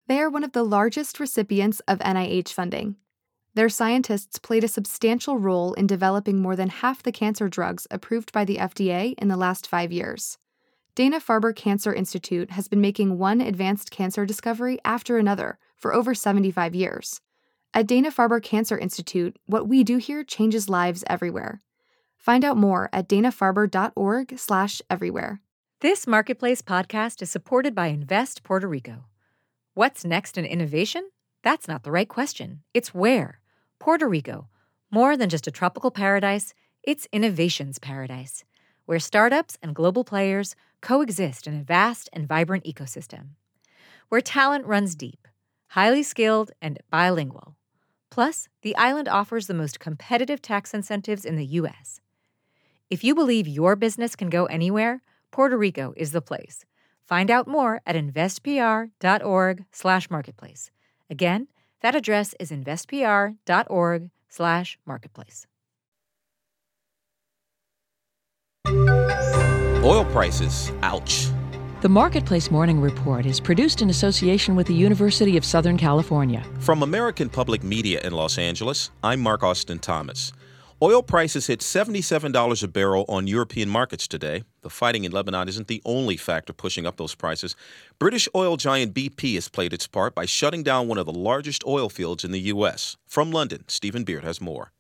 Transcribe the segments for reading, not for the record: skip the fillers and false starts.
They are one of the largest recipients of NIH funding. Their scientists played a substantial role in developing more than half the cancer drugs approved by the FDA in the last 5 years. Dana-Farber Cancer Institute has been making one advanced cancer discovery after another for over 75 years. At Dana-Farber Cancer Institute, what we do here changes lives everywhere. Find out more at danafarber.org/everywhere. This Marketplace podcast is supported by Invest Puerto Rico. What's next in innovation? That's not the right question. It's where. Puerto Rico. More than just a tropical paradise, it's innovation's paradise, where startups and global players coexist in a vast and vibrant ecosystem. Where talent runs deep, highly skilled, and bilingual. Plus, the island offers the most competitive tax incentives in the U.S. If you believe your business can go anywhere, Puerto Rico is the place. Find out more at investpr.org/marketplace. Again, that address is investpr.org/marketplace. Oil prices, ouch. The Marketplace Morning Report is produced in association with the University of Southern California. From American Public Media in Los Angeles, I'm Mark Austin Thomas. Oil prices hit $77 a barrel on European markets today. The fighting in Lebanon isn't the only factor pushing up those prices. British oil giant BP has played its part by shutting down one of the largest oil fields in the U.S. From London, Stephen Beard has more.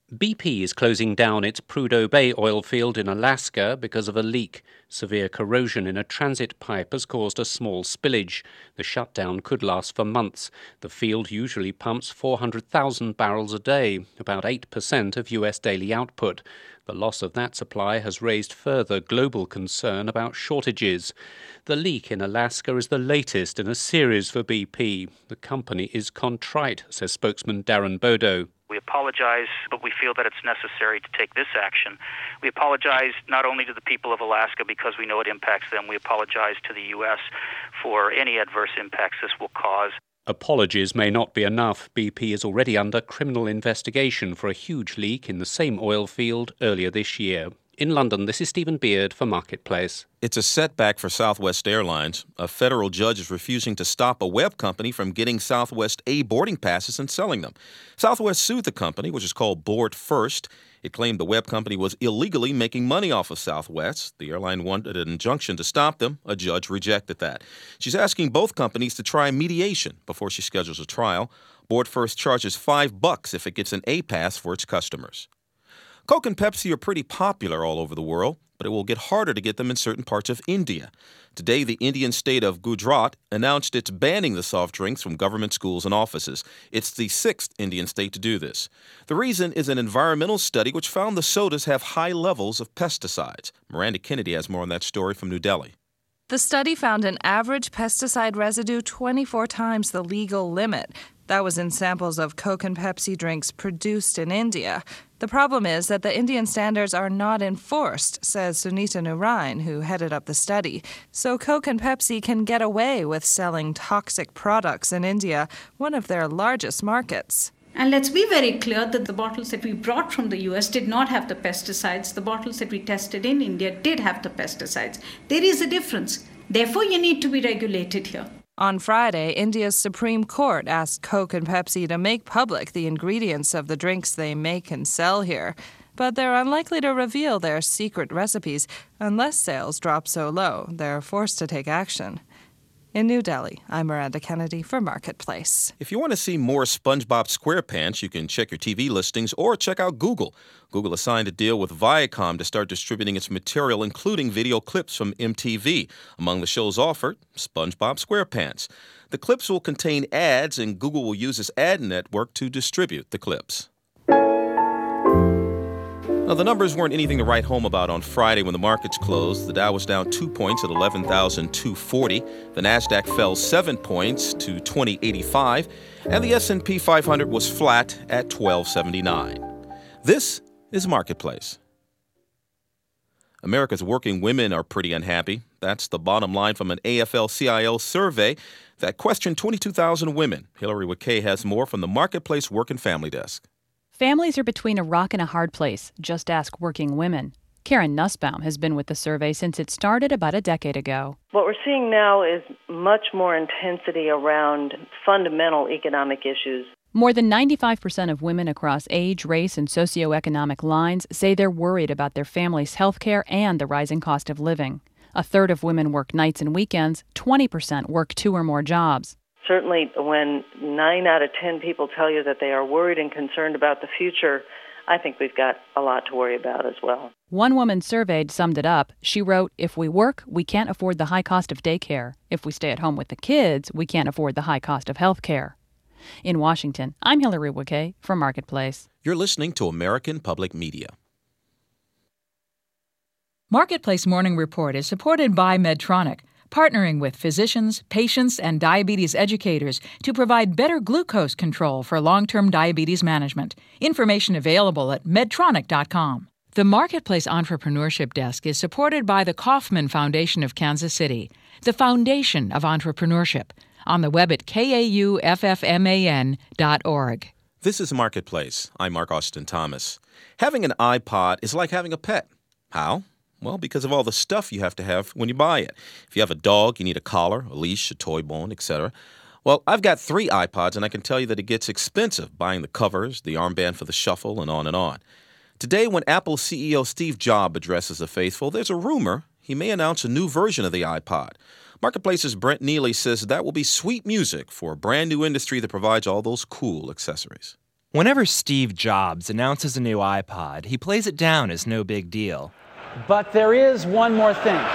BP is closing down its Prudhoe Bay oil field in Alaska because of a leak. Severe corrosion in a transit pipe has caused a small spillage. The shutdown could last for months. The field usually pumps 400,000 barrels a day, about 8% of U.S. daily output. The loss of that supply has raised further global concern about shortages. The leak in Alaska is the latest in a series for BP. The company is contrite, says spokesman Darren Bodo. We apologize, but we feel that it's necessary to take this action. We apologize not only to the people of Alaska because we know it impacts them. We apologize to the U.S. for any adverse impacts this will cause. Apologies may not be enough. BP is already under criminal investigation for a huge leak in the same oil field earlier this year. In London, this is Stephen Beard for Marketplace. It's a setback for Southwest Airlines. A federal judge is refusing to stop a web company from getting Southwest A boarding passes and selling them. Southwest sued the company, which is called Board First. It claimed the web company was illegally making money off of Southwest. The airline wanted an injunction to stop them. A judge rejected that. She's asking both companies to try mediation before she schedules a trial. Board First charges $5 if it gets an A pass for its customers. Coke and Pepsi are pretty popular all over the world, but it will get harder to get them in certain parts of India. Today, the Indian state of Gujarat announced it's banning the soft drinks from government schools and offices. It's the 6th Indian state to do this. The reason is an environmental study which found the sodas have high levels of pesticides. Miranda Kennedy has more on that story from New Delhi. The study found an average pesticide residue 24 times the legal limit. That was in samples of Coke and Pepsi drinks produced in India. The problem is that the Indian standards are not enforced, says Sunita Narain, who headed up the study. So Coke and Pepsi can get away with selling toxic products in India, one of their largest markets. And let's be very clear that the bottles that we brought from the US did not have the pesticides. The bottles that we tested in India did have the pesticides. There is a difference. Therefore, you need to be regulated here. On Friday, India's Supreme Court asked Coke and Pepsi to make public the ingredients of the drinks they make and sell here. But they're unlikely to reveal their secret recipes unless sales drop so low they're forced to take action. In New Delhi, I'm Miranda Kennedy for Marketplace. If you want to see more SpongeBob SquarePants, you can check your TV listings or check out Google. Google has signed a deal with Viacom to start distributing its material, including video clips from MTV. Among the shows offered, SpongeBob SquarePants. The clips will contain ads, and Google will use its ad network to distribute the clips. Now, the numbers weren't anything to write home about on Friday when the markets closed. The Dow was down 2 points at 11,240. The Nasdaq fell 7 points to 2085. And the S&P 500 was flat at 1279. This is Marketplace. America's working women are pretty unhappy. That's the bottom line from an AFL-CIO survey that questioned 22,000 women. Hillary McKay has more from the Marketplace Work and Family Desk. Families are between a rock and a hard place. Just ask working women. Karen Nussbaum has been with the survey since it started about a decade ago. What we're seeing now is much more intensity around fundamental economic issues. More than 95% of women across age, race, and socioeconomic lines say they're worried about their family's health care and the rising cost of living. A third of women work nights and weekends. 20% work 2 or more jobs. Certainly, when 9 out of 10 people tell you that they are worried and concerned about the future, I think we've got a lot to worry about as well. One woman surveyed summed it up. She wrote, "If we work, we can't afford the high cost of daycare. If we stay at home with the kids, we can't afford the high cost of health care." In Washington, I'm Hillary Wickay for Marketplace. You're listening to American Public Media. Marketplace Morning Report is supported by Medtronic, partnering with physicians, patients, and diabetes educators to provide better glucose control for long-term diabetes management. Information available at Medtronic.com. The Marketplace Entrepreneurship Desk is supported by the Kauffman Foundation of Kansas City, the foundation of entrepreneurship, on the web at kauffman.org. This is Marketplace. I'm Mark Austin Thomas. Having an iPod is like having a pet. How? Well, because of all the stuff you have to have when you buy it. If you have a dog, you need a collar, a leash, a toy bone, etc. Well, I've got 3 iPods, and I can tell you that it gets expensive buying the covers, the armband for the shuffle, and on and on. Today, when Apple CEO Steve Jobs addresses the faithful, there's a rumor he may announce a new version of the iPod. Marketplace's Brent Neely says that will be sweet music for a brand new industry that provides all those cool accessories. Whenever Steve Jobs announces a new iPod, he plays it down as no big deal. But there is one more thing.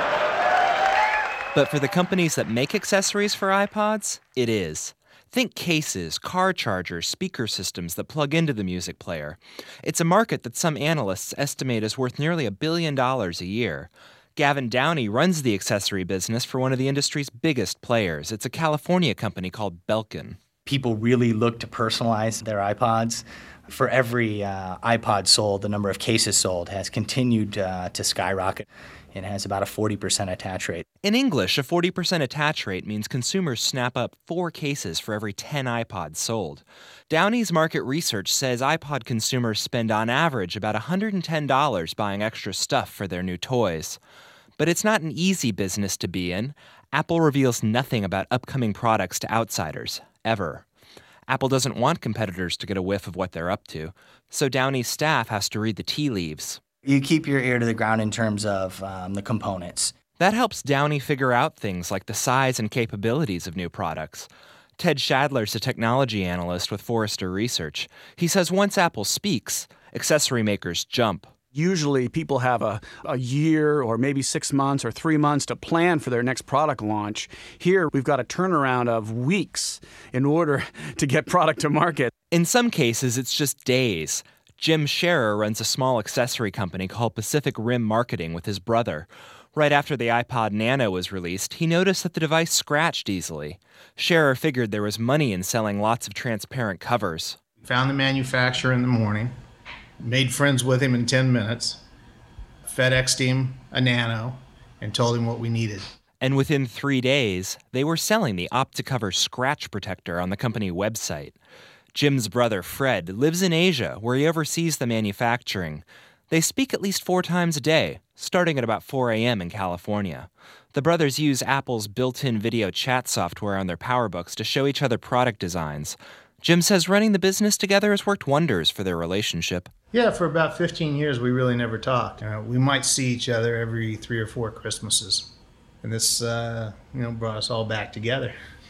But for the companies that make accessories for iPods, it is. Think cases, car chargers, speaker systems that plug into the music player. It's a market that some analysts estimate is worth nearly $1 billion a year. Gavin Downey runs the accessory business for one of the industry's biggest players. It's a California company called Belkin. People really look to personalize their iPods. For every iPod sold, the number of cases sold has continued to skyrocket. It has about a 40% attach rate. In English, a 40% attach rate means consumers snap up 4 cases for every 10 iPods sold. Downey's market research says iPod consumers spend on average about $110 buying extra stuff for their new toys. But it's not an easy business to be in. Apple reveals nothing about upcoming products to outsiders, ever. Apple doesn't want competitors to get a whiff of what they're up to, so Downey's staff has to read the tea leaves. You keep your ear to the ground in terms of the components. That helps Downey figure out things like the size and capabilities of new products. Ted Shadler's a technology analyst with Forrester Research. He says once Apple speaks, accessory makers jump. Usually people have a year or maybe 6 months or 3 months to plan for their next product launch. Here, we've got a turnaround of weeks in order to get product to market. In some cases, it's just days. Jim Scherer runs a small accessory company called Pacific Rim Marketing with his brother. Right after the iPod Nano was released, he noticed that the device scratched easily. Scherer figured there was money in selling lots of transparent covers. Found the manufacturer in the morning. Made friends with him in 10 minutes, FedExed him a Nano, and told him what we needed. And within 3 days, they were selling the OptiCover scratch protector on the company website. Jim's brother, Fred, lives in Asia, where he oversees the manufacturing. They speak at least 4 times a day, starting at about 4 a.m. in California. The brothers use Apple's built-in video chat software on their PowerBooks to show each other product designs. Jim says running the business together has worked wonders for their relationship. Yeah, for about 15 years, we really never talked. We might see each other every 3 or 4 Christmases. And this, brought us all back together.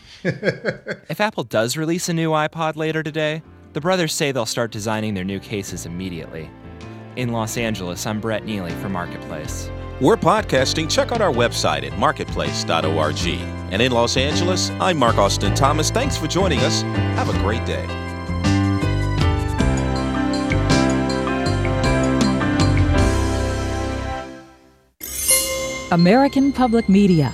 If Apple does release a new iPod later today, the brothers say they'll start designing their new cases immediately. In Los Angeles, I'm Brett Neely for Marketplace. We're podcasting. Check out our website at marketplace.org. And in Los Angeles, I'm Mark Austin Thomas. Thanks for joining us. Have a great day. American Public Media.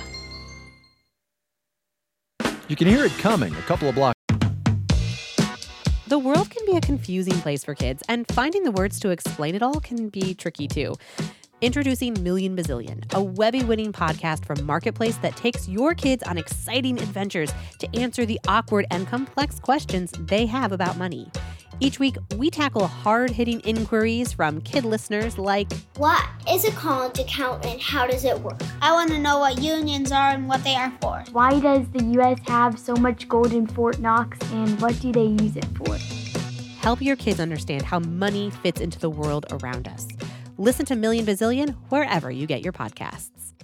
You can hear it coming a couple of blocks. The world can be a confusing place for kids, and finding the words to explain it all can be tricky too. Introducing Million Bazillion, a Webby-winning podcast from Marketplace that takes your kids on exciting adventures to answer the awkward and complex questions they have about money. Each week, we tackle hard-hitting inquiries from kid listeners like, what is a college account and how does it work? I want to know what unions are and what they are for. Why does the U.S. have so much gold in Fort Knox and what do they use it for? Help your kids understand how money fits into the world around us. Listen to Million Bazillion wherever you get your podcasts.